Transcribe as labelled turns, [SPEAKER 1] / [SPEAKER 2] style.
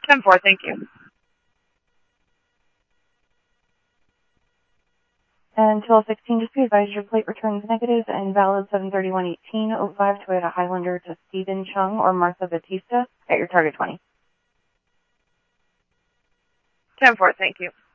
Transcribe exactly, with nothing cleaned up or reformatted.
[SPEAKER 1] ten four, thank you.
[SPEAKER 2] And twelve sixteen, just be advised your plate returns negative and valid seven thirty-one eighteen oh five Toyota Highlander to Stephen Chung or Martha Batista at your target twenty.
[SPEAKER 1] ten four, thank you.